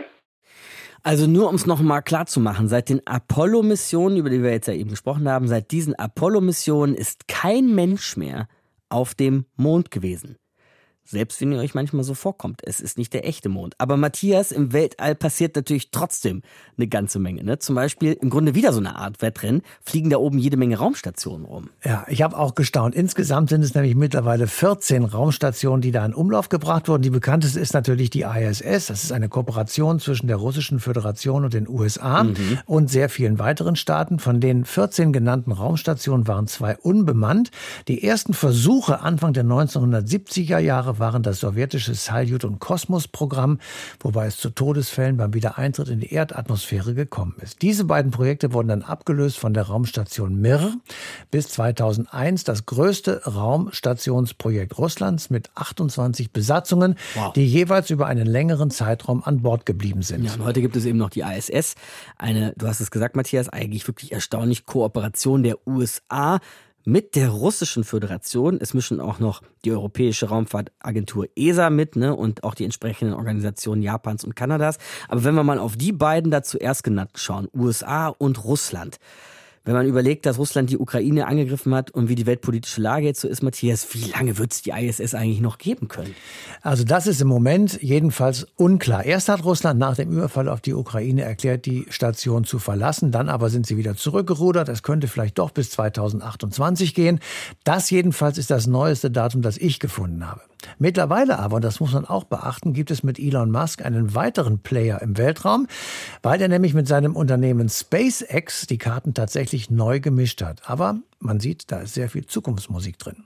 Also nur um es nochmal klar zu machen, seit den Apollo-Missionen, über die wir jetzt ja eben gesprochen haben, seit diesen Apollo-Missionen ist kein Mensch mehr auf dem Mond gewesen. Selbst wenn ihr euch manchmal so vorkommt, es ist nicht der echte Mond. Aber Matthias, im Weltall passiert natürlich trotzdem eine ganze Menge. Ne? Zum Beispiel im Grunde wieder so eine Art Wettrennen, fliegen da oben jede Menge Raumstationen rum. Ja, ich habe auch gestaunt. Insgesamt sind es nämlich mittlerweile vierzehn Raumstationen, die da in Umlauf gebracht wurden. Die bekannteste ist natürlich die I S S. Das ist eine Kooperation zwischen der Russischen Föderation und den U S A mhm. und sehr vielen weiteren Staaten. Von den vierzehn genannten Raumstationen waren zwei unbemannt. Die ersten Versuche Anfang der neunzehnhundertsiebziger Jahre waren das sowjetische Saljut- und Kosmos-Programm, wobei es zu Todesfällen beim Wiedereintritt in die Erdatmosphäre gekommen ist. Diese beiden Projekte wurden dann abgelöst von der Raumstation Mir, bis zweitausendeins das größte Raumstationsprojekt Russlands mit achtundzwanzig Besatzungen, wow. die jeweils über einen längeren Zeitraum an Bord geblieben sind. Ja, und heute gibt es eben noch die I S S, eine, du hast es gesagt, Matthias, eigentlich wirklich erstaunlich Kooperation der U S A mit der Russischen Föderation. Es mischen auch noch die Europäische Raumfahrtagentur E S A mit, ne, und auch die entsprechenden Organisationen Japans und Kanadas. Aber wenn wir mal auf die beiden da zuerst genannt schauen, U S A und Russland, wenn man überlegt, dass Russland die Ukraine angegriffen hat und wie die weltpolitische Lage jetzt so ist, Matthias, wie lange wird es die I S S eigentlich noch geben können? Also das ist im Moment jedenfalls unklar. Erst hat Russland nach dem Überfall auf die Ukraine erklärt, die Station zu verlassen. Dann aber sind sie wieder zurückgerudert. Es könnte vielleicht doch bis zweitausendachtundzwanzig gehen. Das jedenfalls ist das neueste Datum, das ich gefunden habe. Mittlerweile aber, und das muss man auch beachten, gibt es mit Elon Musk einen weiteren Player im Weltraum, weil er nämlich mit seinem Unternehmen SpaceX die Karten tatsächlich neu gemischt hat. Aber man sieht, da ist sehr viel Zukunftsmusik drin.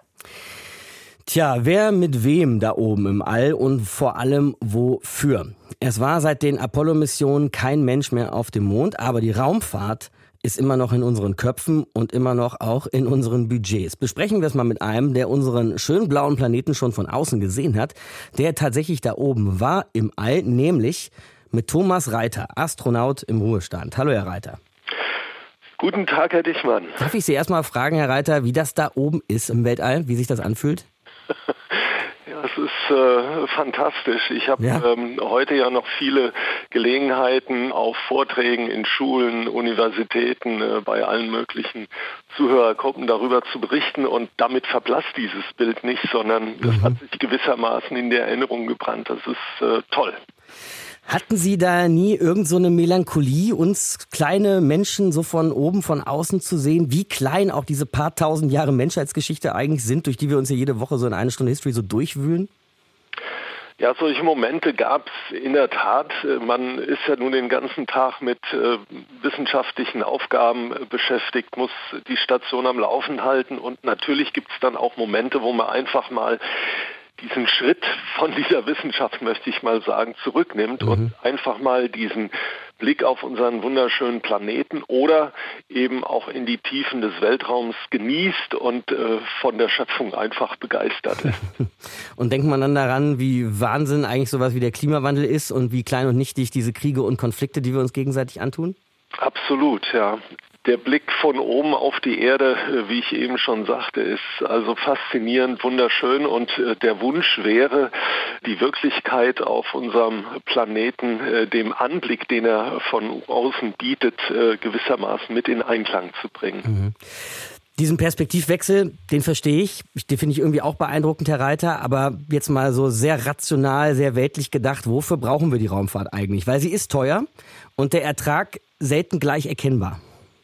Tja, wer mit wem da oben im All und vor allem wofür? Es war seit den Apollo-Missionen kein Mensch mehr auf dem Mond, aber die Raumfahrt ist immer noch in unseren Köpfen und immer noch auch in unseren Budgets. Besprechen wir es mal mit einem, der unseren schönen blauen Planeten schon von außen gesehen hat, der tatsächlich da oben war im All, nämlich mit Thomas Reiter, Astronaut im Ruhestand. Hallo, Herr Reiter. Guten Tag, Herr Dichmann. Darf ich Sie erstmal fragen, Herr Reiter, wie das da oben ist im Weltall, wie sich das anfühlt? Ja, das ist äh, fantastisch. Ich habe ja. ähm, heute ja noch viele Gelegenheiten auf Vorträgen in Schulen, Universitäten, äh, bei allen möglichen Zuhörergruppen darüber zu berichten und damit verblasst dieses Bild nicht, sondern es mhm. hat sich gewissermaßen in der Erinnerung gebrannt. Das ist äh, toll. Hatten Sie da nie irgend so eine Melancholie, uns kleine Menschen so von oben, von außen zu sehen, wie klein auch diese paar tausend Jahre Menschheitsgeschichte eigentlich sind, durch die wir uns ja jede Woche so in eine Stunde History so durchwühlen? Ja, solche Momente gab es in der Tat. Man ist ja nun den ganzen Tag mit äh, wissenschaftlichen Aufgaben äh, beschäftigt, muss die Station am Laufen halten und natürlich gibt es dann auch Momente, wo man einfach mal diesen Schritt von dieser Wissenschaft, möchte ich mal sagen, zurücknimmt mhm. und einfach mal diesen Blick auf unseren wunderschönen Planeten oder eben auch in die Tiefen des Weltraums genießt und äh, von der Schöpfung einfach begeistert ist. Und denkt man dann daran, wie Wahnsinn eigentlich sowas wie der Klimawandel ist und wie klein und nichtig diese Kriege und Konflikte, die wir uns gegenseitig antun? Absolut, ja. Der Blick von oben auf die Erde, wie ich eben schon sagte, ist also faszinierend, wunderschön und der Wunsch wäre, die Wirklichkeit auf unserem Planeten, dem Anblick, den er von außen bietet, gewissermaßen mit in Einklang zu bringen. Mhm. Diesen Perspektivwechsel, den verstehe ich, den finde ich irgendwie auch beeindruckend, Herr Reiter, aber jetzt mal so sehr rational, sehr weltlich gedacht, wofür brauchen wir die Raumfahrt eigentlich? Weil sie ist teuer und der Ertrag selten gleich erkennbar.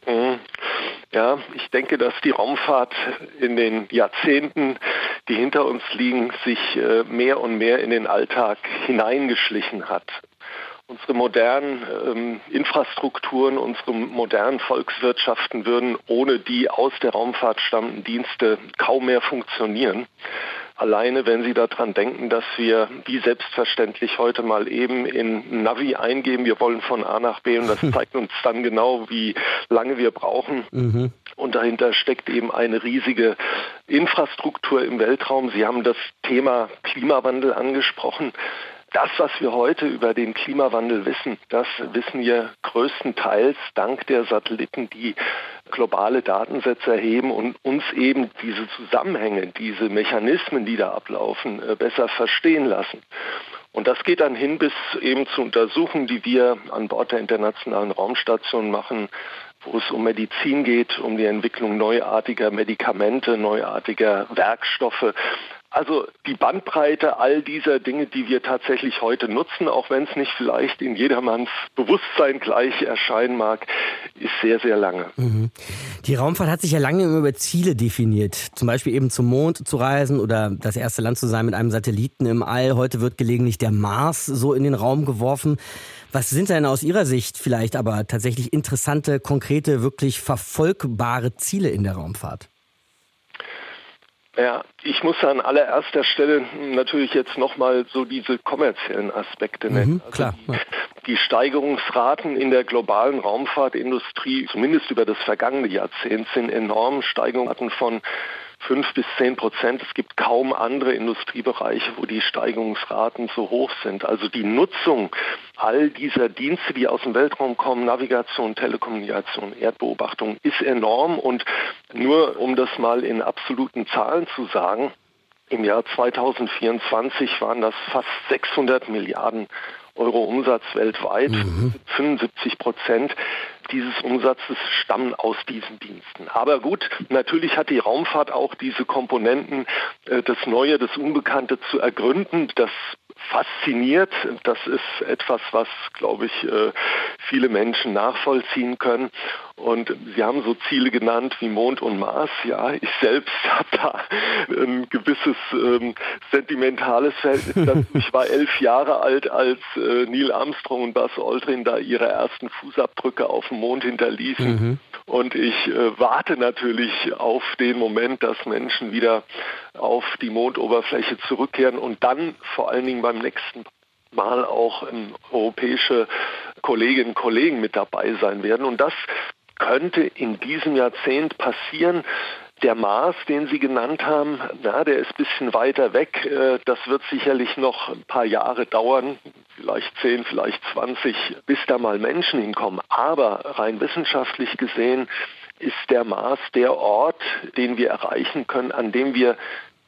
Ja, ich denke, dass die Raumfahrt in den Jahrzehnten, die hinter uns liegen, sich äh, mehr und mehr in den Alltag hineingeschlichen hat. Unsere modernen ähm, Infrastrukturen, unsere modernen Volkswirtschaften würden ohne die aus der Raumfahrt stammenden Dienste kaum mehr funktionieren. Alleine, wenn Sie daran denken, dass wir wie selbstverständlich heute mal eben in Navi eingeben, wir wollen von A nach B und das zeigt uns dann genau, wie lange wir brauchen. Mhm. Und dahinter steckt eben eine riesige Infrastruktur im Weltraum. Sie haben das Thema Klimawandel angesprochen. Das, was wir heute über den Klimawandel wissen, das wissen wir größtenteils dank der Satelliten, die globale Datensätze erheben und uns eben diese Zusammenhänge, diese Mechanismen, die da ablaufen, besser verstehen lassen. Und das geht dann hin bis eben zu Untersuchungen, die wir an Bord der Internationalen Raumstation machen, wo es um Medizin geht, um die Entwicklung neuartiger Medikamente, neuartiger Werkstoffe. Also die Bandbreite all dieser Dinge, die wir tatsächlich heute nutzen, auch wenn es nicht vielleicht in jedermanns Bewusstsein gleich erscheinen mag, ist sehr, sehr lange. Mhm. Die Raumfahrt hat sich ja lange über Ziele definiert, zum Beispiel eben zum Mond zu reisen oder das erste Land zu sein mit einem Satelliten im All. Heute wird gelegentlich der Mars so in den Raum geworfen. Was sind denn aus Ihrer Sicht vielleicht aber tatsächlich interessante, konkrete, wirklich verfolgbare Ziele in der Raumfahrt? Ja, ich muss an allererster Stelle natürlich jetzt nochmal so diese kommerziellen Aspekte nennen. Mhm, klar. Also die, die Steigerungsraten in der globalen Raumfahrtindustrie, zumindest über das vergangene Jahrzehnt, sind enorm. Steigerungsraten von fünf bis zehn Prozent. Es gibt kaum andere Industriebereiche, wo die Steigerungsraten so hoch sind. Also die Nutzung all dieser Dienste, die aus dem Weltraum kommen, Navigation, Telekommunikation, Erdbeobachtung, ist enorm. Und nur um das mal in absoluten Zahlen zu sagen, im Jahr zweitausendvierundzwanzig waren das fast sechshundert Milliarden Euro Umsatz weltweit. Mhm. fünfundsiebzig Prozent dieses Umsatzes stammen aus diesen Diensten. Aber gut, natürlich hat die Raumfahrt auch diese Komponenten, das Neue, das Unbekannte zu ergründen. Das fasziniert. Das ist etwas, was, glaube ich, viele Menschen nachvollziehen können. Und Sie haben so Ziele genannt wie Mond und Mars. Ja, ich selbst habe da ein gewisses ähm, sentimentales Verhältnis dazu. Ich war elf Jahre alt, als äh, Neil Armstrong und Buzz Aldrin da ihre ersten Fußabdrücke auf dem Mond hinterließen. Mhm. Und ich äh, warte natürlich auf den Moment, dass Menschen wieder auf die Mondoberfläche zurückkehren und dann vor allen Dingen beim nächsten Mal auch ähm, europäische Kolleginnen und Kollegen mit dabei sein werden. Und das könnte in diesem Jahrzehnt passieren. Der Mars, den Sie genannt haben, na, der ist ein bisschen weiter weg. Das wird sicherlich noch ein paar Jahre dauern, vielleicht zehn, vielleicht zwanzig, bis da mal Menschen hinkommen. Aber rein wissenschaftlich gesehen ist der Mars der Ort, den wir erreichen können, an dem wir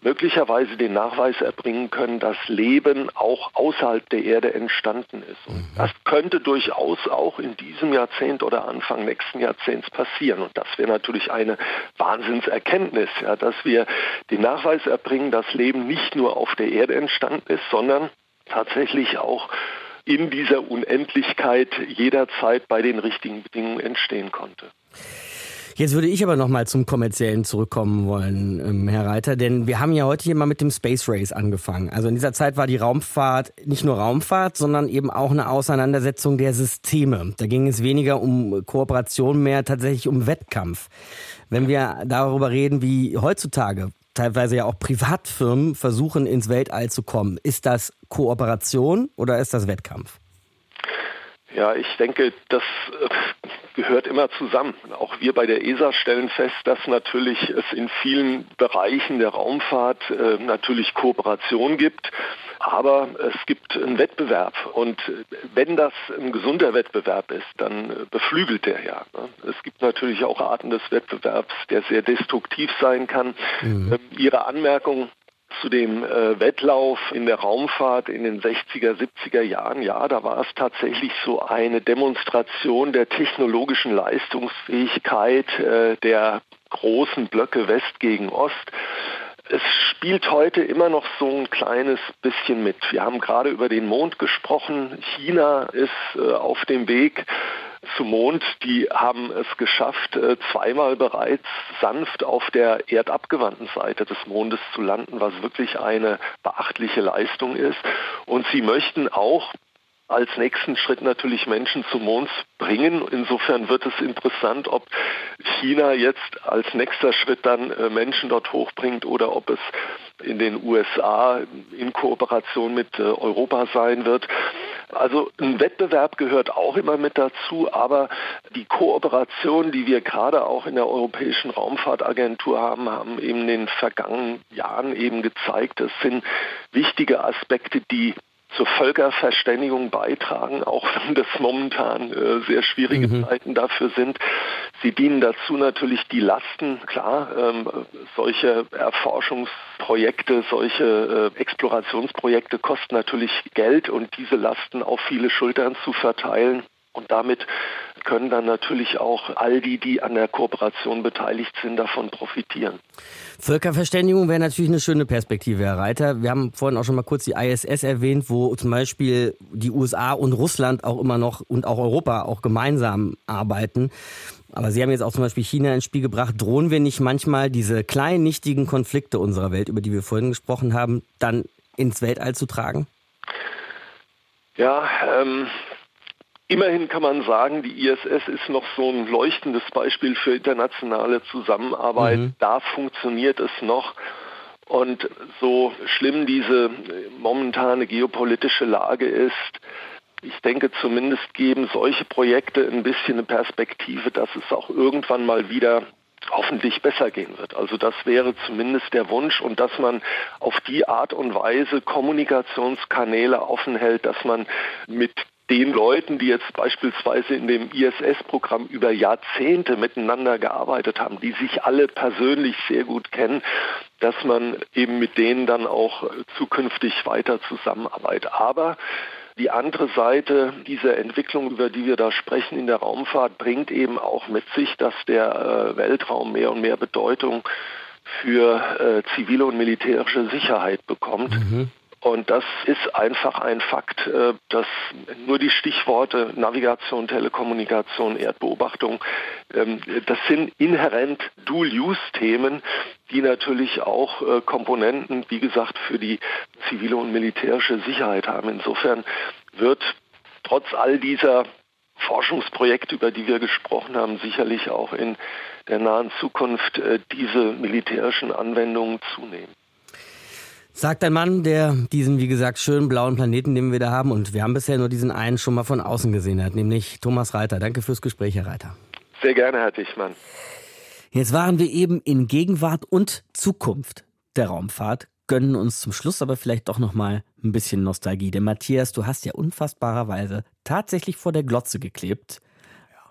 möglicherweise den Nachweis erbringen können, dass Leben auch außerhalb der Erde entstanden ist. Und das könnte durchaus auch in diesem Jahrzehnt oder Anfang nächsten Jahrzehnts passieren. Und das wäre natürlich eine Wahnsinnserkenntnis, ja, dass wir den Nachweis erbringen, dass Leben nicht nur auf der Erde entstanden ist, sondern tatsächlich auch in dieser Unendlichkeit jederzeit bei den richtigen Bedingungen entstehen konnte. Jetzt würde ich aber noch mal zum Kommerziellen zurückkommen wollen, Herr Reiter, denn wir haben ja heute hier mal mit dem Space Race angefangen. Also in dieser Zeit war die Raumfahrt nicht nur Raumfahrt, sondern eben auch eine Auseinandersetzung der Systeme. Da ging es weniger um Kooperation, mehr tatsächlich um Wettkampf. Wenn wir darüber reden, wie heutzutage teilweise ja auch Privatfirmen versuchen, ins Weltall zu kommen, ist das Kooperation oder ist das Wettkampf? Ja, ich denke, das gehört immer zusammen. Auch wir bei der E S A stellen fest, dass natürlich es in vielen Bereichen der Raumfahrt äh, natürlich Kooperation gibt, aber es gibt einen Wettbewerb. Und wenn das ein gesunder Wettbewerb ist, dann beflügelt der ja. Ne? Es gibt natürlich auch Arten des Wettbewerbs, der sehr destruktiv sein kann. Mhm. Ähm, Ihre Anmerkung zu dem äh, Wettlauf in der Raumfahrt in den sechziger, siebziger Jahren, ja, da war es tatsächlich so eine Demonstration der technologischen Leistungsfähigkeit äh, der großen Blöcke West gegen Ost. Es spielt heute immer noch so ein kleines bisschen mit. Wir haben gerade über den Mond gesprochen. China ist äh, auf dem Weg zum Mond. Die haben es geschafft, äh, zweimal bereits sanft auf der erdabgewandten Seite des Mondes zu landen, was wirklich eine beachtliche Leistung ist. Und sie möchten auch als nächsten Schritt natürlich Menschen zum Mond bringen. Insofern wird es interessant, ob China jetzt als nächster Schritt dann Menschen dort hochbringt oder ob es in den U S A in Kooperation mit Europa sein wird. Also ein Wettbewerb gehört auch immer mit dazu, aber die Kooperation, die wir gerade auch in der Europäischen Raumfahrtagentur haben, haben eben in den vergangenen Jahren eben gezeigt, das sind wichtige Aspekte, die zur Völkerverständigung beitragen, auch wenn das momentan äh, sehr schwierige mhm. Zeiten dafür sind. Sie dienen dazu natürlich die Lasten, klar, ähm, solche Erforschungsprojekte, solche äh, Explorationsprojekte kosten natürlich Geld und diese Lasten auf viele Schultern zu verteilen. Und damit können dann natürlich auch all die, die an der Kooperation beteiligt sind, davon profitieren. Völkerverständigung wäre natürlich eine schöne Perspektive, Herr Reiter. Wir haben vorhin auch schon mal kurz die I S S erwähnt, wo zum Beispiel die U S A und Russland auch immer noch und auch Europa auch gemeinsam arbeiten. Aber Sie haben jetzt auch zum Beispiel China ins Spiel gebracht. Drohen wir nicht manchmal diese kleinen, nichtigen Konflikte unserer Welt, über die wir vorhin gesprochen haben, dann ins Weltall zu tragen? Ja, ähm... immerhin kann man sagen, die I S S ist noch so ein leuchtendes Beispiel für internationale Zusammenarbeit. Mhm. Da funktioniert es noch. Und so schlimm diese momentane geopolitische Lage ist, ich denke zumindest geben solche Projekte ein bisschen eine Perspektive, dass es auch irgendwann mal wieder hoffentlich besser gehen wird. Also das wäre zumindest der Wunsch und dass man auf die Art und Weise Kommunikationskanäle offen hält, dass man mit den Leuten, die jetzt beispielsweise in dem I S S-Programm über Jahrzehnte miteinander gearbeitet haben, die sich alle persönlich sehr gut kennen, dass man eben mit denen dann auch zukünftig weiter zusammenarbeitet. Aber die andere Seite dieser Entwicklung, über die wir da sprechen in der Raumfahrt, bringt eben auch mit sich, dass der äh, Weltraum mehr und mehr Bedeutung für äh, zivile und militärische Sicherheit bekommt. Mhm. Und das ist einfach ein Fakt, dass nur die Stichworte Navigation, Telekommunikation, Erdbeobachtung, das sind inhärent Dual-Use-Themen, die natürlich auch Komponenten, wie gesagt, für die zivile und militärische Sicherheit haben. Insofern wird trotz all dieser Forschungsprojekte, über die wir gesprochen haben, sicherlich auch in der nahen Zukunft diese militärischen Anwendungen zunehmen. Sagt ein Mann, der diesen, wie gesagt, schönen blauen Planeten, den wir da haben, und wir haben bisher nur diesen einen schon mal von außen gesehen hat, nämlich Thomas Reiter. Danke fürs Gespräch, Herr Reiter. Sehr gerne, Herr Tichmann. Jetzt waren wir eben in Gegenwart und Zukunft der Raumfahrt, gönnen uns zum Schluss aber vielleicht doch noch mal ein bisschen Nostalgie. Denn Matthias, du hast ja unfassbarerweise tatsächlich vor der Glotze geklebt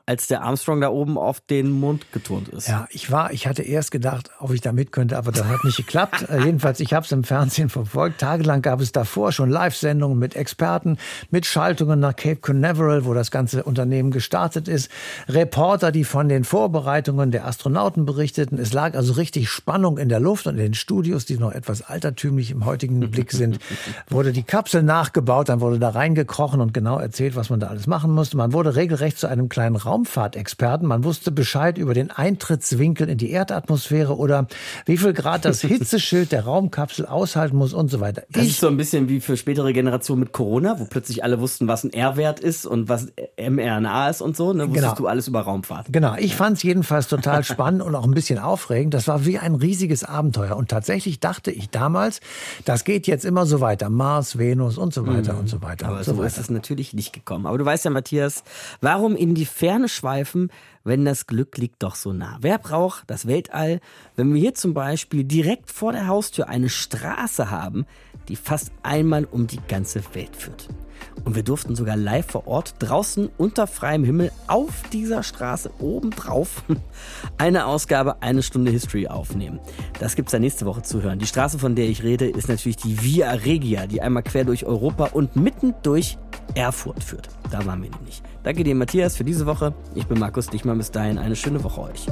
als der Armstrong da oben auf den Mond geturnt ist. Ja, ich war, ich hatte erst gedacht, ob ich da mit könnte, aber das hat nicht geklappt. äh, jedenfalls, ich habe es im Fernsehen verfolgt. Tagelang gab es davor schon Live-Sendungen mit Experten, mit Schaltungen nach Cape Canaveral, wo das ganze Unternehmen gestartet ist. Reporter, die von den Vorbereitungen der Astronauten berichteten. Es lag also richtig Spannung in der Luft und in den Studios, die noch etwas altertümlich im heutigen Blick sind, wurde die Kapsel nachgebaut, dann wurde da reingekrochen und genau erzählt, was man da alles machen musste. Man wurde regelrecht zu einem kleinen Raumfahrtexperten. Man wusste Bescheid über den Eintrittswinkel in die Erdatmosphäre oder wie viel Grad das Hitzeschild der Raumkapsel aushalten muss und so weiter. Das ich, ist so ein bisschen wie für spätere Generationen mit Corona, wo plötzlich alle wussten, was ein R-Wert ist und was mRNA ist und so. Ne? Wusstest genau. du alles über Raumfahrt. Genau, ich fand es jedenfalls total spannend und auch ein bisschen aufregend. Das war wie ein riesiges Abenteuer. Und tatsächlich dachte ich damals, das geht jetzt immer so weiter. Mars, Venus und so weiter mhm. und so weiter. Aber und so so weiter. ist es natürlich nicht gekommen. Aber du weißt ja, Matthias, warum in die Ferne schweifen, wenn das Glück liegt doch so nah? Wer braucht das Weltall, wenn wir hier zum Beispiel direkt vor der Haustür eine Straße haben, die fast einmal um die ganze Welt führt? Und wir durften sogar live vor Ort, draußen unter freiem Himmel, auf dieser Straße obendrauf eine Ausgabe Eine Stunde History aufnehmen. Das gibt's ja nächste Woche zu hören. Die Straße, von der ich rede, ist natürlich die Via Regia, die einmal quer durch Europa und mitten durch Erfurt führt. Da waren wir nämlich. Danke dir, Matthias, für diese Woche. Ich bin Markus Dichmann. Bis dahin eine schöne Woche euch.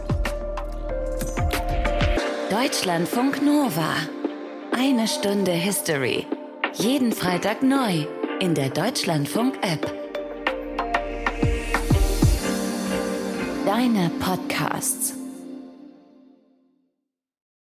Deutschlandfunk Nova. Eine Stunde History. Jeden Freitag neu in der Deutschlandfunk-App. Deine Podcasts.